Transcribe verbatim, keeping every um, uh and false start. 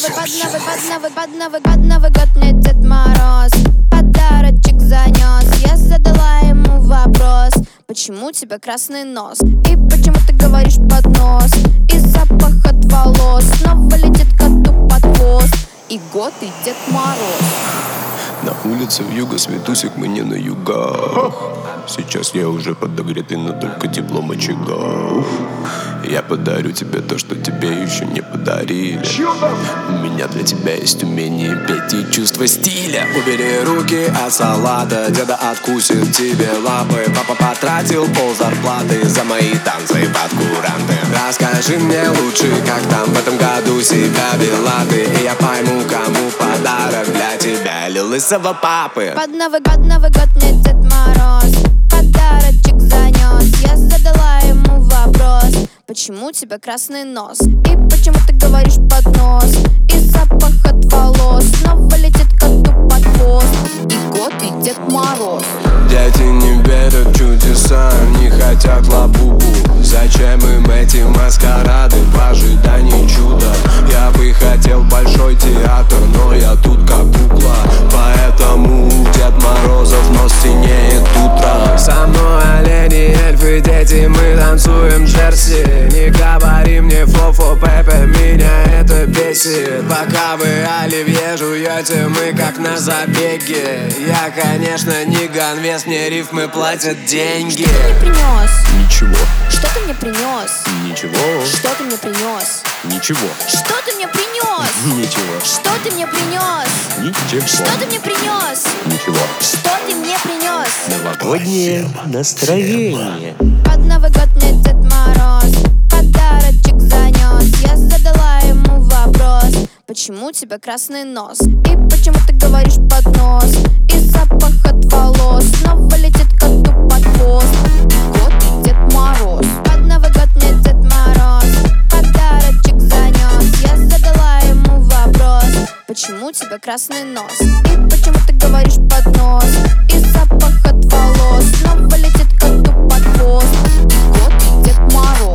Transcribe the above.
Новый, под Новый, под Новый, под Новый год мне Дед Мороз подарочек занес. Я задала ему вопрос: почему у тебя красный нос? И почему ты говоришь под нос? И запах от волос снова летит коту под хвост. И год, и Дед Мороз. На улице вьюга, светусик, мы не на югах. Сейчас я уже подогретый, но только теплом очага. Я подарю тебе то, что тебе еще не подарили. У меня для тебя есть умение петь и чувство стиля. Убери руки от салата, деда откусит тебе лапы. Папа потратил пол зарплаты за мои танцы под куранты. Расскажи мне лучше, как там в этом году себя вела ты, и я пойму, кому подарок для тебя, или лысого папы. Под Новый год, Новый год мне Дед Мороз подарочек занес. Я задала ему вопрос: почему у тебя красный нос? И почему ты говоришь под нос? И запах от волос снова летит коту под хвост. И год, и Дед Мороз. Дети не верят в чудеса, не хотят лабубу. Зачем им эти маскарады в ожидании чуда? Я бы хотел большой театр, но я тут как кукла. Поэтому у Дед Морозов нос синеет утром. Со мной олени, эльфы, дети, мы танцуем джерси. Не говори мне фо-фо, Пепе, меня это бесит. Пока вы оливье жуете, мы как на забеге. Я, конечно, не ганвест, мне рифмы платят деньги. Что ты мне принес? Ничего. Что ты мне принес? Ничего. Что ты мне принес? Ничего. Что ты мне принес? Ничего. Что ты мне принес? Ничего. Что ты мне принес? Ничего. Что ты мне принес? Новогоднее настроение. Под Новый год мне Дед Мороз подарочек занес. Я задала ему вопрос: почему у тебя красный нос? И почему ты говоришь под нос? И запах от волос снова летит коту под хвост. И год, и Дед Мороз. Под Новый год мне Дед Мороз подарочек занес. Я задала ему вопрос: почему у тебя красный нос? И почему ты говоришь под нос? И запах от волос снова летит коту под хвост. И год, и Дед Мороз.